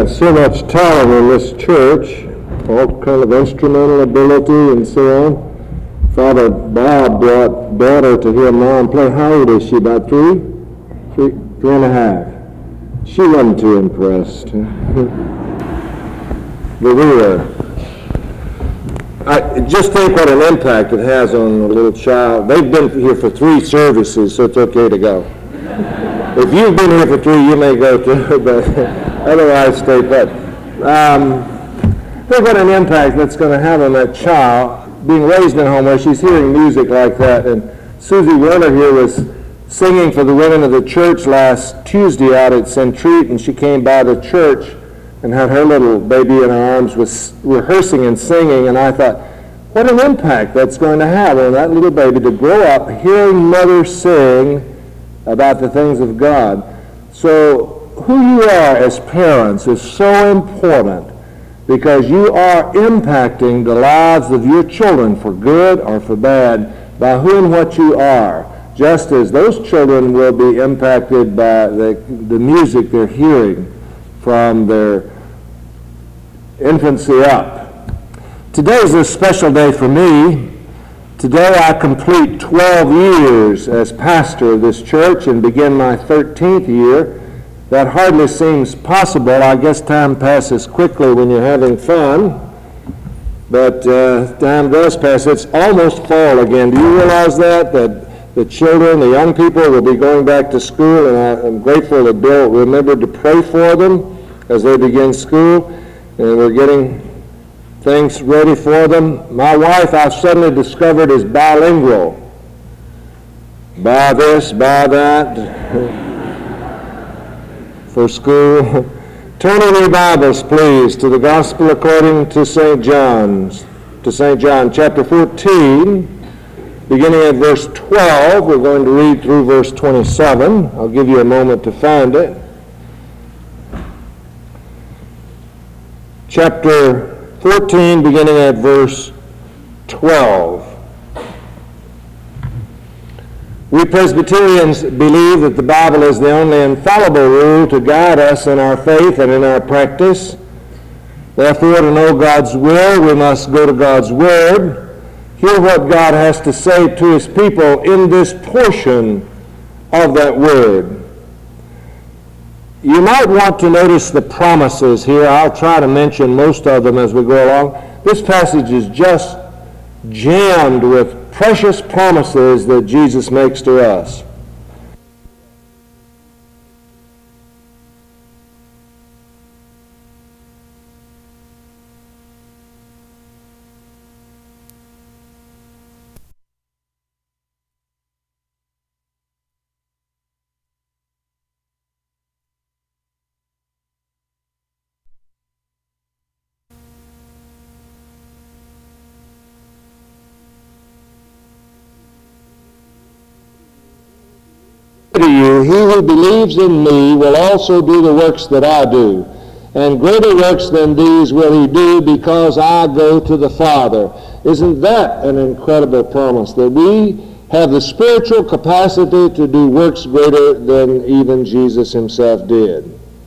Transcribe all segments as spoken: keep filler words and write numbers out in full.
got so much talent in this church, all kind of instrumental ability and so on. Father Bob brought daughter to hear Mom play. How old is she? About three? Three, three and a half. She wasn't too impressed. But we were. I just think what an impact it has on a little child. They've been here for three services, so it's okay to go. If you've been here for three, you may go too, but otherwise stay put. Um, think what an impact that's going to have on that child being raised in a home where she's hearing music like that. And Susie Werner here was singing for the women of the church last Tuesday out at Centreat, and she came by the church and had her little baby in her arms, was rehearsing and singing, and I thought, what an impact that's going to have on that little baby to grow up hearing mother sing about the things of God. So who you are as parents is so important, because you are impacting the lives of your children for good or for bad by who and what you are, just as those children will be impacted by the, the music they're hearing from their infancy up. Today is a special day for me. Today I complete twelve years as pastor of this church and begin my thirteenth year. That hardly seems possible. I guess time passes quickly when you're having fun, but uh, time does pass. It's almost fall again. Do you realize that? That the children, the young people will be going back to school, and I, I'm grateful that Bill remembered to pray for them as they begin school, and we're getting things ready for them. My wife, I've suddenly discovered, is bilingual. Buy this, buy that for school. Turn in your Bibles, please, to the Gospel according to Saint John's, to Saint John, chapter fourteen, beginning at verse twelve. We're going to read through verse twenty-seven. I'll give you a moment to find it. Chapter fourteen, beginning at verse twelve. We Presbyterians believe that the Bible is the only infallible rule to guide us in our faith and in our practice. Therefore, to know God's will, we must go to God's Word, hear what God has to say to His people in this portion of that Word. You might want to notice the promises here. I'll try to mention most of them as we go along. This passage is just jammed with precious promises that Jesus makes to us. To you, he who believes in me will also do the works that I do, and greater works than these will he do, because I go to the Father. Isn't that an incredible promise, that we have the spiritual capacity to do works greater than even Jesus himself did?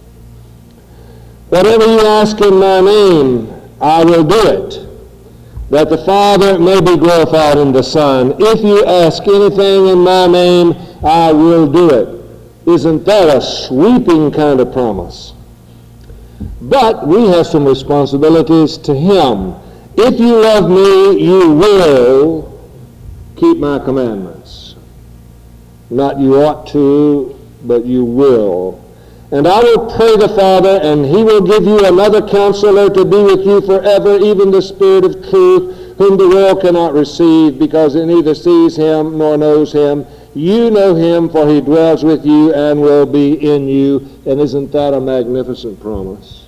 Whatever you ask in my name, I will do it, that the Father may be glorified in the Son. If you ask anything in my name, I will do it. Isn't that a sweeping kind of promise? But we have some responsibilities to him. If you love me, you will keep my commandments. Not you ought to, but you will. And I will pray the Father, and he will give you another counselor to be with you forever, even the Spirit of truth, whom the world cannot receive, because it neither sees him nor knows him. You know him, for he dwells with you and will be in you. And isn't that a magnificent promise?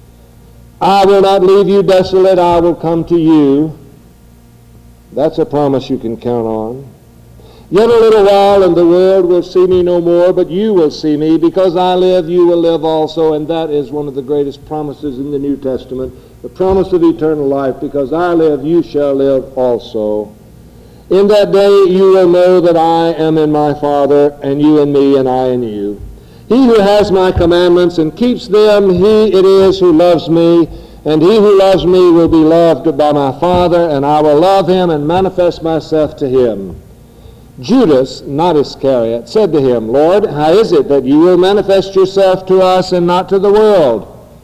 I will not leave you desolate. I will come to you. That's a promise you can count on. Yet a little while, and the world will see me no more, but you will see me. Because I live, you will live also. And that is one of the greatest promises in the New Testament, the promise of eternal life. Because I live, you shall live also. In that day you will know that I am in my Father, and you in me, and I in you. He who has my commandments and keeps them, he it is who loves me, and he who loves me will be loved by my Father, and I will love him and manifest myself to him." Judas, not Iscariot, said to him, "Lord, how is it that you will manifest yourself to us and not to the world?"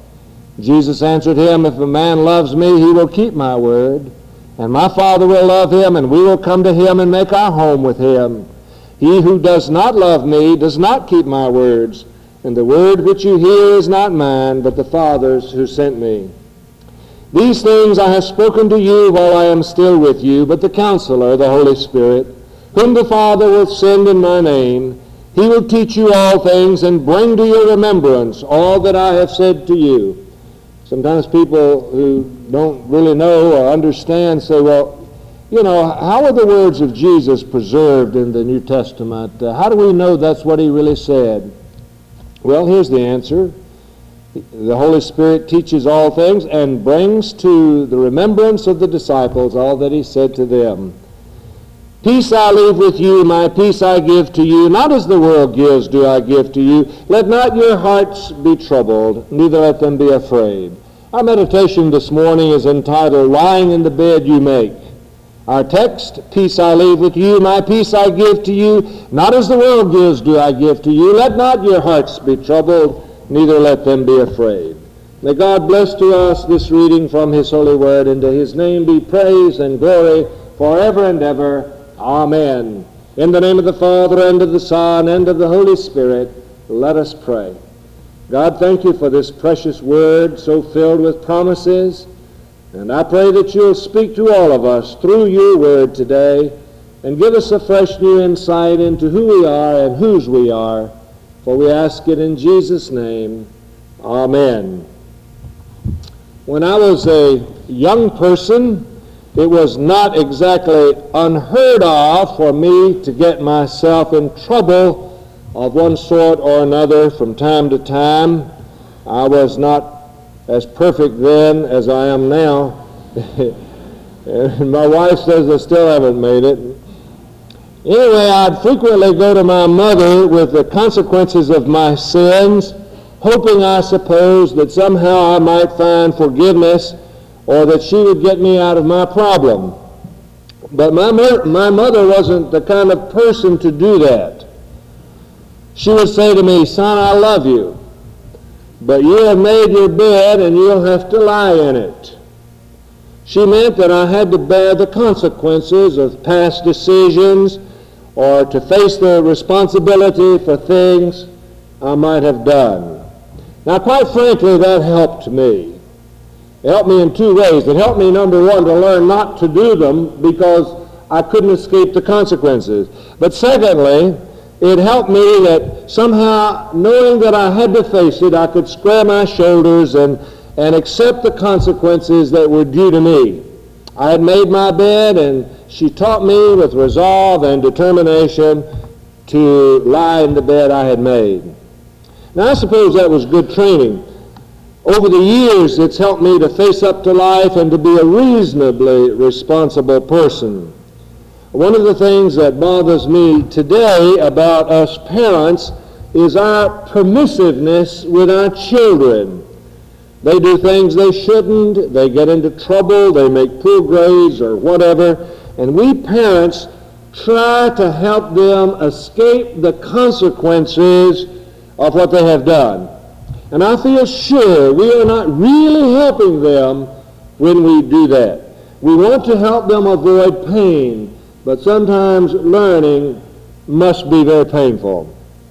Jesus answered him, "If a man loves me, he will keep my word, and my Father will love him, and we will come to him and make our home with him. He who does not love me does not keep my words, and the word which you hear is not mine, but the Father's who sent me. These things I have spoken to you while I am still with you, but the Counselor, the Holy Spirit, whom the Father will send in my name, he will teach you all things and bring to your remembrance all that I have said to you." Sometimes people who don't really know or understand say, well, you know, how are the words of Jesus preserved in the New Testament? Uh, how do we know that's what he really said? Well, here's the answer. The Holy Spirit teaches all things and brings to the remembrance of the disciples all that he said to them. "Peace I leave with you, my peace I give to you. Not as the world gives do I give to you. Let not your hearts be troubled, neither let them be afraid." Our meditation this morning is entitled, "Lying in the Bed You Make." Our text, "Peace I leave with you, my peace I give to you. Not as the world gives do I give to you. Let not your hearts be troubled, neither let them be afraid." May God bless to us this reading from his holy word, and to his name be praise and glory forever and ever. Amen. In the name of the Father, and of the Son, and of the Holy Spirit, let us pray. God, thank you for this precious word so filled with promises, and I pray that you'll speak to all of us through your word today and give us a fresh new insight into who we are and whose we are, for we ask it in Jesus' name. Amen. When I was a young person, it was not exactly unheard of for me to get myself in trouble of one sort or another from time to time. I was not as perfect then as I am now. And my wife says I still haven't made it. Anyway, I'd frequently go to my mother with the consequences of my sins, hoping, I suppose, that somehow I might find forgiveness or that she would get me out of my problem. But my, my mother wasn't the kind of person to do that. She would say to me, "Son, I love you, but you have made your bed and you'll have to lie in it." She meant that I had to bear the consequences of past decisions or to face the responsibility for things I might have done. Now, quite frankly, that helped me. It helped me in two ways. It helped me, number one, to learn not to do them because I couldn't escape the consequences. But secondly, it helped me that somehow, knowing that I had to face it, I could square my shoulders and, and accept the consequences that were due to me. I had made my bed, and she taught me with resolve and determination to lie in the bed I had made. Now, I suppose that was good training. Over the years, it's helped me to face up to life and to be a reasonably responsible person. One of the things that bothers me today about us parents is our permissiveness with our children. They do things they shouldn't, they get into trouble, they make poor grades or whatever, and we parents try to help them escape the consequences of what they have done. And I feel sure we are not really helping them when we do that. We want to help them avoid pain, but sometimes learning must be very painful.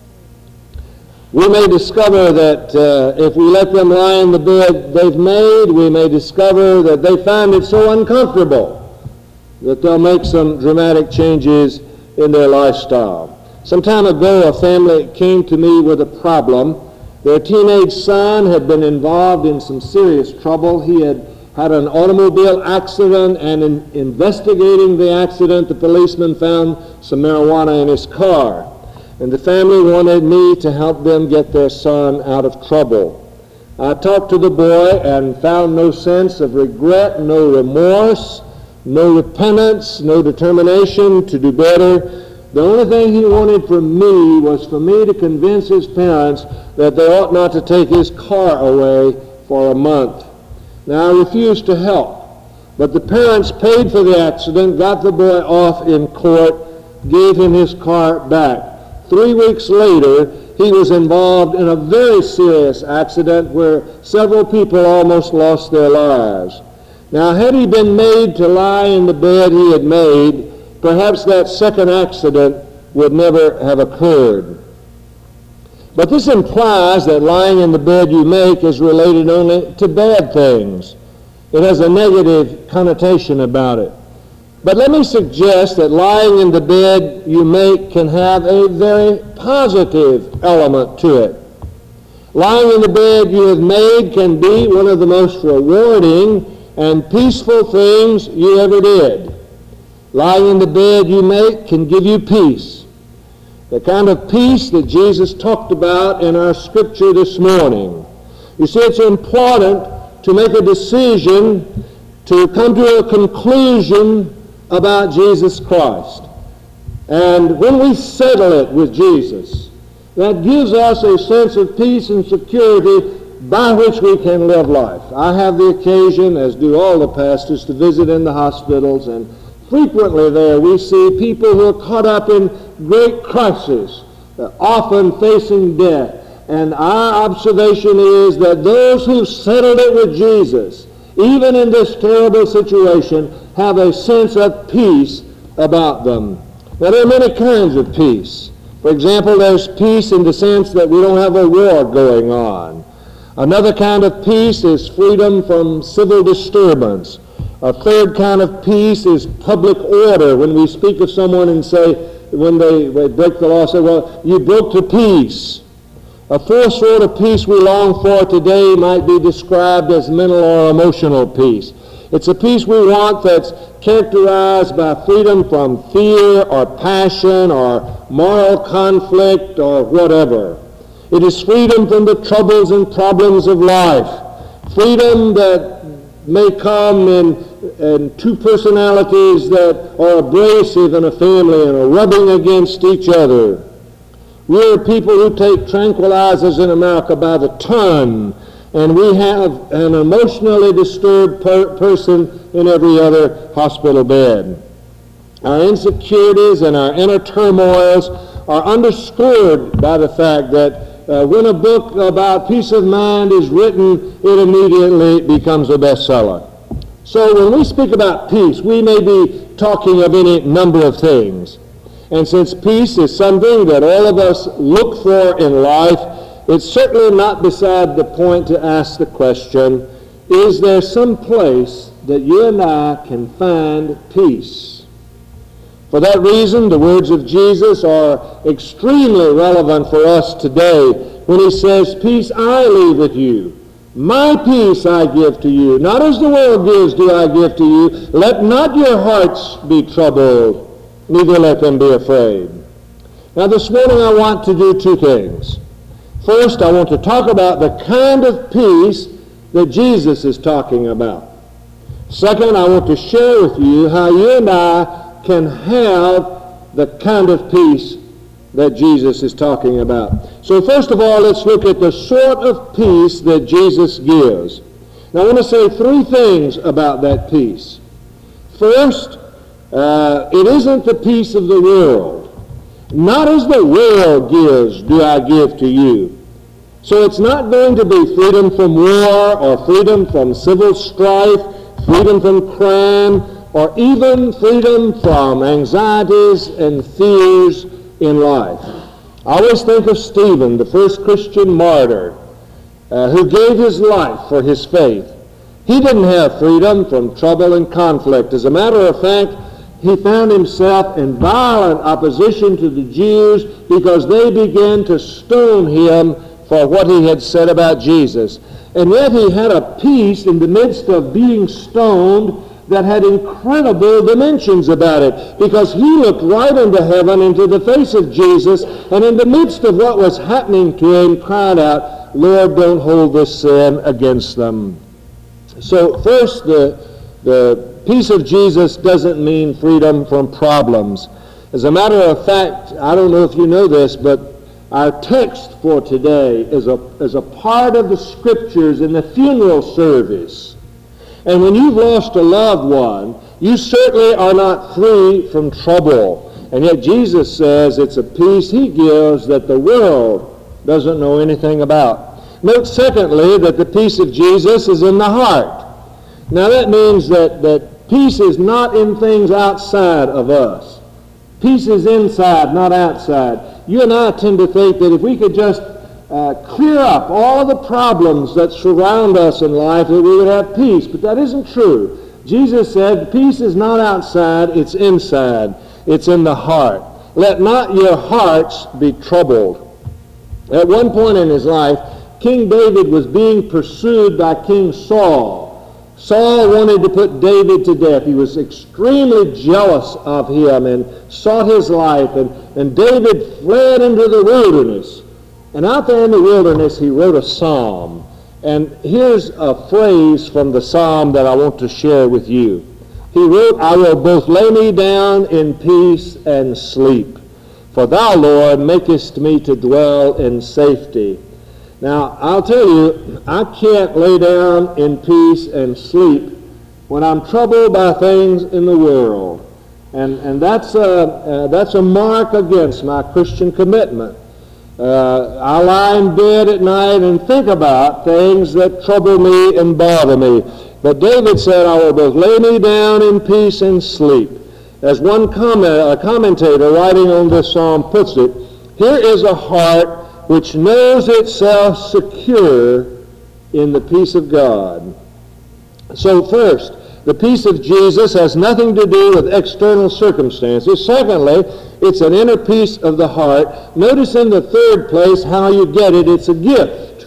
We may discover that uh, if we let them lie in the bed they've made, we may discover that they find it so uncomfortable that they'll make some dramatic changes in their lifestyle. Some time ago, a family came to me with a problem. Their teenage son had been involved in some serious trouble. He had had an automobile accident, and in investigating the accident, the policeman found some marijuana in his car. And the family wanted me to help them get their son out of trouble. I talked to the boy and found no sense of regret, no remorse, no repentance, no determination to do better. The only thing he wanted from me was for me to convince his parents that they ought not to take his car away for a month. Now, I refused to help. But the parents paid for the accident, got the boy off in court, gave him his car back. Three weeks later, he was involved in a very serious accident where several people almost lost their lives. Now, had he been made to lie in the bed he had made, perhaps that second accident would never have occurred. But this implies that lying in the bed you make is related only to bad things. It has a negative connotation about it. But let me suggest that lying in the bed you make can have a very positive element to it. Lying in the bed you have made can be one of the most rewarding and peaceful things you ever did. Lying in the bed you make can give you peace. The kind of peace that Jesus talked about in our scripture this morning. You see, it's important to make a decision to come to a conclusion about Jesus Christ. And when we settle it with Jesus, that gives us a sense of peace and security by which we can live life. I have the occasion, as do all the pastors, to visit in the hospitals, and frequently there we see people who are caught up in great crisis, often facing death. And our observation is that those who settled it with Jesus, even in this terrible situation, have a sense of peace about them. Now, there are many kinds of peace. For example, there's peace in the sense that we don't have a war going on. Another kind of peace is freedom from civil disturbance. A third kind of peace is public order. When we speak of someone and say, when they, they break the law, say, well, you broke the peace. A fourth sort of peace we long for today might be described as mental or emotional peace. It's a peace we want that's characterized by freedom from fear or passion or moral conflict or whatever. It is freedom from the troubles and problems of life. Freedom that may come in, in two personalities that are abrasive in a family and are rubbing against each other. We're people who take tranquilizers in America by the ton, and we have an emotionally disturbed per- person in every other hospital bed. Our insecurities and our inner turmoils are underscored by the fact that uh, when a book about peace of mind is written, it immediately becomes a bestseller. So when we speak about peace, we may be talking of any number of things. And since peace is something that all of us look for in life, it's certainly not beside the point to ask the question, is there some place that you and I can find peace? For that reason, the words of Jesus are extremely relevant for us today when he says, peace I leave with you. My peace I give to you. Not as the world gives do I give to you. Let not your hearts be troubled, neither let them be afraid. Now this morning I want to do two things. First, I want to talk about the kind of peace that Jesus is talking about. Second, I want to share with you how you and I can have the kind of peace that Jesus is talking about. So first of all, let's look at the sort of peace that Jesus gives. Now I want to say three things about that peace. First, Uh, it isn't the peace of the world. Not as the world gives do I give to you. So it's not going to be freedom from war or freedom from civil strife, freedom from crime, or even freedom from anxieties and fears in life. I always think of Stephen, the first Christian martyr, uh, who gave his life for his faith. He didn't have freedom from trouble and conflict. As a matter of fact, he found himself in violent opposition to the Jews because they began to stone him for what he had said about Jesus. And yet he had a peace in the midst of being stoned that had incredible dimensions about it, because he looked right into heaven, into the face of Jesus, and in the midst of what was happening to him cried out, Lord, don't hold this sin against them. So first, the, the peace of Jesus doesn't mean freedom from problems. As a matter of fact, I don't know if you know this, but our text for today is a, is a part of the Scriptures in the funeral service. And when you've lost a loved one, you certainly are not free from trouble. And yet Jesus says it's a peace he gives that the world doesn't know anything about. Note, secondly, that the peace of Jesus is in the heart. Now that means that, that peace is not in things outside of us. Peace is inside, not outside. You and I tend to think that if we could just uh, clear up all the problems that surround us in life, that we would have peace. But that isn't true. Jesus said, peace is not outside, it's inside. It's in the heart. Let not your hearts be troubled. At one point in his life, King David was being pursued by King Saul. Saul wanted to put David to death. He was extremely jealous of him and sought his life. And, and David fled into the wilderness. And out there in the wilderness, he wrote a psalm. And here's a phrase from the psalm that I want to share with you. He wrote, I will both lay me down in peace and sleep. For thou, Lord, makest me to dwell in safety. Now, I'll tell you, I can't lay down in peace and sleep when I'm troubled by things in the world. And, and that's, a, uh, that's a mark against my Christian commitment. Uh, I lie in bed at night and think about things that trouble me and bother me. But David said, I will both lay me down in peace and sleep. As one comment, a commentator writing on this psalm puts it, here is a heart which knows itself secure in the peace of God. So first, the peace of Jesus has nothing to do with external circumstances. Secondly, it's an inner peace of the heart. Notice in the third place how you get it. It's a gift.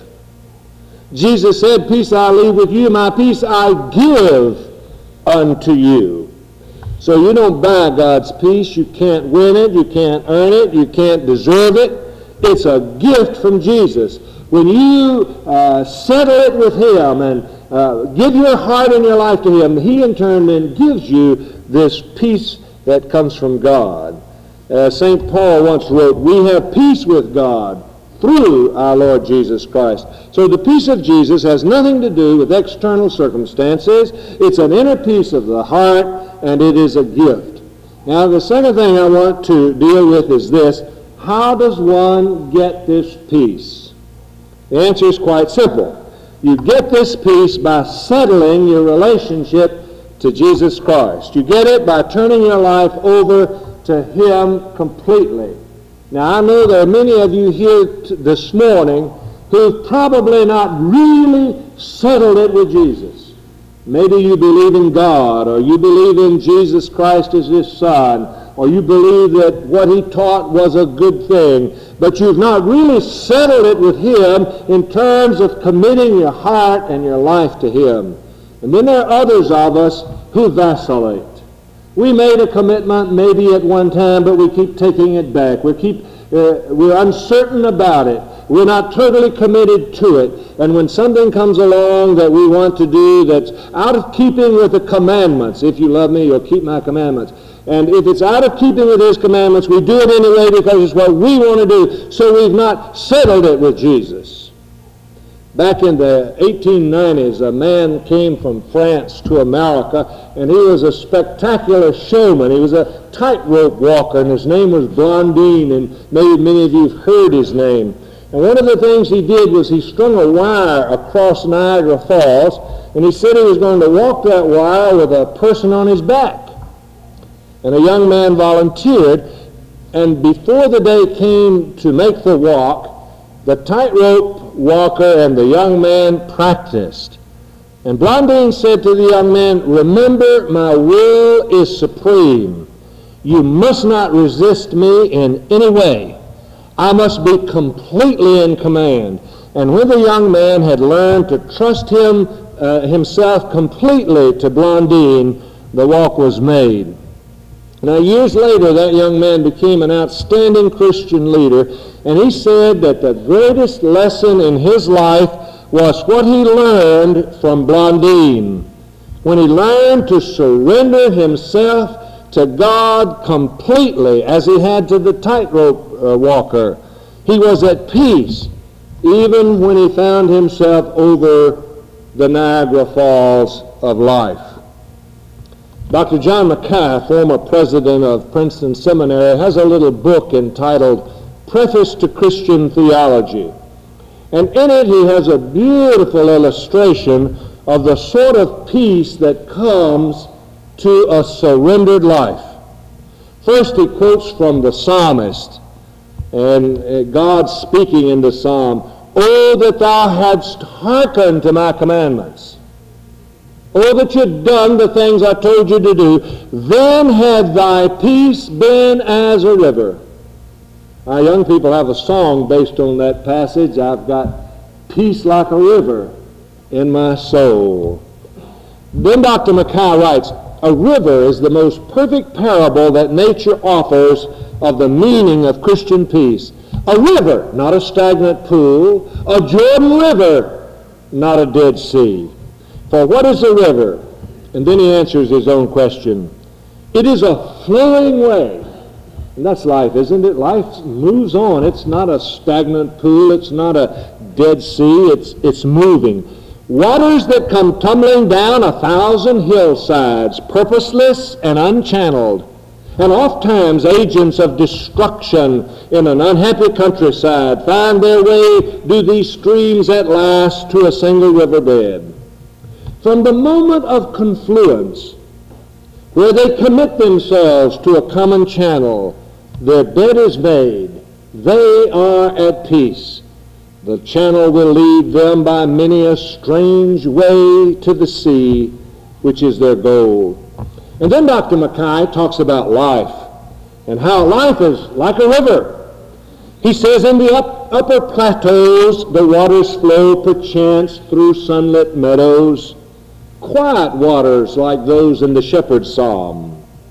Jesus said, peace I leave with you, my peace I give unto you. So you don't buy God's peace. You can't win it. You can't earn it. You can't deserve it. It's a gift from Jesus. When you uh, settle it with him and uh, give your heart and your life to him, he in turn then gives you this peace that comes from God. Uh, Saint Paul once wrote, we have peace with God through our Lord Jesus Christ. So the peace of Jesus has nothing to do with external circumstances. It's an inner peace of the heart, and it is a gift. Now, the second thing I want to deal with is this. How does one get this peace? The answer is quite simple. You get this peace by settling your relationship to Jesus Christ. You get it by turning your life over to him completely. Now, I know there are many of you here t- this morning who've probably not really settled it with Jesus. Maybe you believe in God, or you believe in Jesus Christ as his Son, or you believe that what he taught was a good thing, but you've not really settled it with him in terms of committing your heart and your life to him. And then there are others of us who vacillate. We made a commitment maybe at one time, but we keep taking it back. We keep, uh, we're uncertain about it. We're not totally committed to it. And when something comes along that we want to do that's out of keeping with the commandments, if you love me, you'll keep my commandments. And if it's out of keeping with his commandments, we do it anyway because it's what we want to do. So we've not settled it with Jesus. Back in the eighteen nineties, a man came from France to America, and he was a spectacular showman. He was a tightrope walker, and his name was Blondin, and maybe many of you have heard his name. And one of the things he did was he strung a wire across Niagara Falls, and he said he was going to walk that wire with a person on his back. And a young man volunteered, and before the day came to make the walk, the tightrope walker and the young man practiced. And Blondin said to the young man, remember, my will is supreme. You must not resist me in any way. I must be completely in command. And when the young man had learned to trust him uh, himself completely to Blondin, the walk was made. Now, years later, that young man became an outstanding Christian leader, and he said that the greatest lesson in his life was what he learned from Blondin. When he learned to surrender himself to God completely, as he had to the tightrope uh, walker. He was at peace, even when he found himself over the Niagara Falls of life. Doctor John Mackay, former president of Princeton Seminary, has a little book entitled Preface to Christian Theology. And in it he has a beautiful illustration of the sort of peace that comes to a surrendered life. First he quotes from the psalmist, and God speaking in the psalm, "Oh, that thou hadst hearkened to my commandments. Oh, that you'd done the things I told you to do. Then had thy peace been as a river." Our young people have a song based on that passage. I've got peace like a river in my soul. Then Doctor Mackay writes, "A river is the most perfect parable that nature offers of the meaning of Christian peace. A river, not a stagnant pool. A Jordan River, not a Dead Sea. For what is a river?" And then he answers his own question. "It is a flowing way." And that's life, isn't it? Life moves on. It's not a stagnant pool. It's not a Dead Sea. It's, it's moving. Waters that come tumbling down a thousand hillsides, purposeless and unchanneled, and oft-times agents of destruction in an unhappy countryside, find their way, do these streams at last, to a single riverbed. From the moment of confluence, where they commit themselves to a common channel, their bed is made. They are at peace. The channel will lead them by many a strange way to the sea, which is their goal. And then Doctor Mackay talks about life and how life is like a river. He says, in the up, upper plateaus the waters flow perchance through sunlit meadows, quiet waters like those in the shepherd's psalm.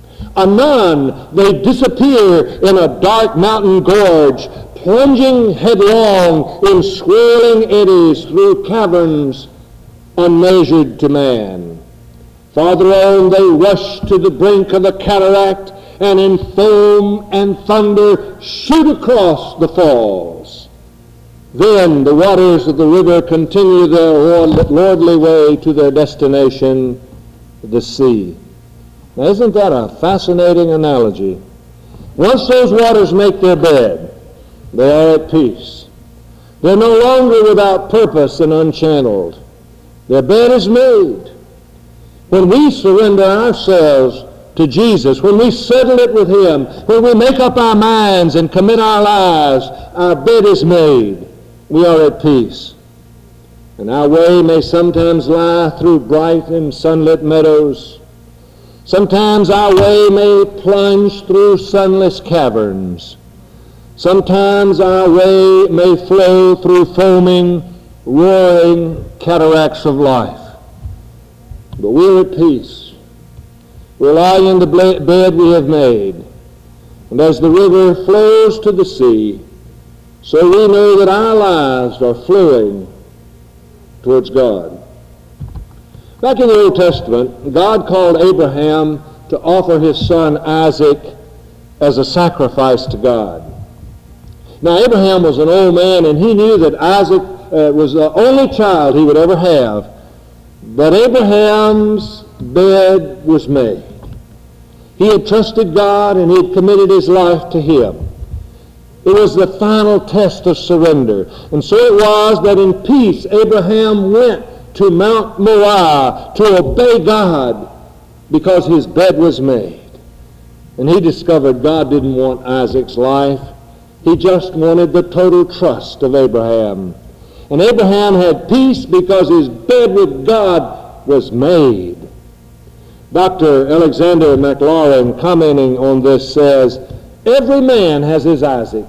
Anon they disappear in a dark mountain gorge, plunging headlong in swirling eddies through caverns unmeasured to man. Farther on they rush to the brink of the cataract, and in foam and thunder shoot across the falls. Then the waters of the river continue their lordly way to their destination, the sea. Now, isn't that a fascinating analogy? Once those waters make their bed, they are at peace. They're no longer without purpose and unchanneled. Their bed is made. When we surrender ourselves to Jesus, when we settle it with him, when we make up our minds and commit our lives, our bed is made. We are at peace. And our way may sometimes lie through bright and sunlit meadows. Sometimes our way may plunge through sunless caverns. Sometimes our way may flow through foaming, roaring cataracts of life. But we're at peace. We're lying in the bed we have made. And as the river flows to the sea, so we know that our lives are flowing towards God. Back in the Old Testament, God called Abraham to offer his son Isaac as a sacrifice to God. Now, Abraham was an old man, and he knew that Isaac uh, was the only child he would ever have. But Abraham's bed was made. He had trusted God, and he had committed his life to him. It was the final test of surrender. And so it was that in peace Abraham went to Mount Moriah to obey God because his bed was made. And he discovered God didn't want Isaac's life. He just wanted the total trust of Abraham. And Abraham had peace because his bed with God was made. Doctor Alexander McLaurin, commenting on this, says, every man has his Isaac.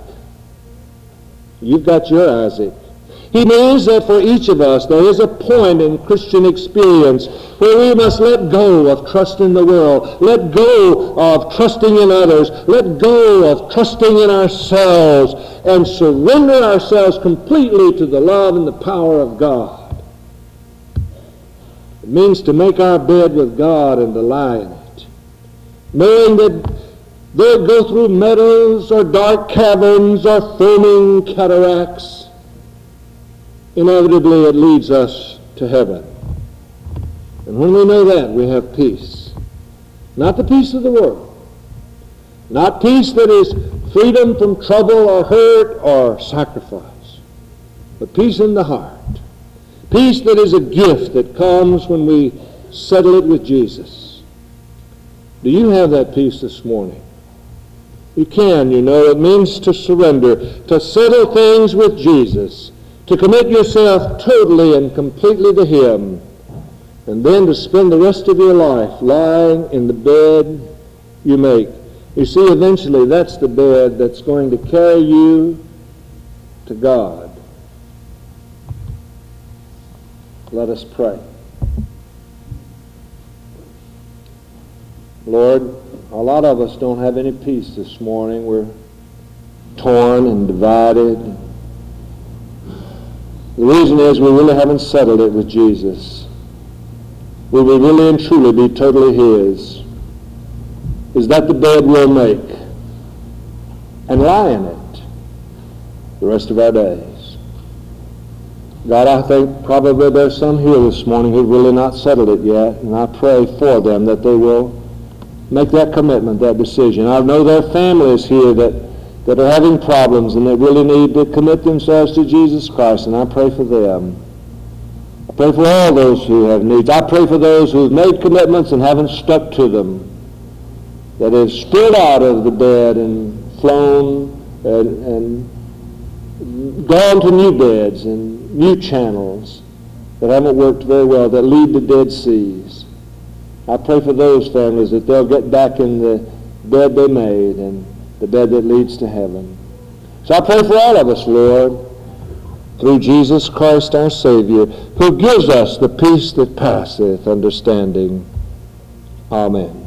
You've got your Isaac. He means that for each of us there is a point in Christian experience where we must let go of trust in the world, let go of trusting in others, let go of trusting in ourselves, and surrender ourselves completely to the love and the power of God. It means to make our bed with God and to lie in it. knowing that they'll go through meadows or dark caverns or foaming cataracts. Inevitably, it leads us to heaven. And when we know that, we have peace. Not the peace of the world. Not peace that is freedom from trouble or hurt or sacrifice, but peace in the heart. Peace that is a gift that comes when we settle it with Jesus. Do you have that peace this morning? You can, you know. It means to surrender, to settle things with Jesus, to commit yourself totally and completely to Him, and then to spend the rest of your life lying in the bed you make. You see, eventually that's the bed that's going to carry you to God. Let us pray. Lord, a lot of us don't have any peace this morning. We're torn and divided. The reason is we really haven't settled it with Jesus. Will we really and truly be totally His? Is that the bed we'll make and lie in it the rest of our days? God, I think probably there's some here this morning who've really not settled it yet, and I pray for them that they will make that commitment, that decision. I know there are families here that, that are having problems and that really need to commit themselves to Jesus Christ, and I pray for them. I pray for all those who have needs. I pray for those who have made commitments and haven't stuck to them, that have spilled out of the bed and flown and, and gone to new beds and new channels that haven't worked very well, that lead to dead seas. I pray for those families that they'll get back in the bed they made and the bed that leads to heaven. So I pray for all of us, Lord, through Jesus Christ our Savior, who gives us the peace that passeth understanding. Amen.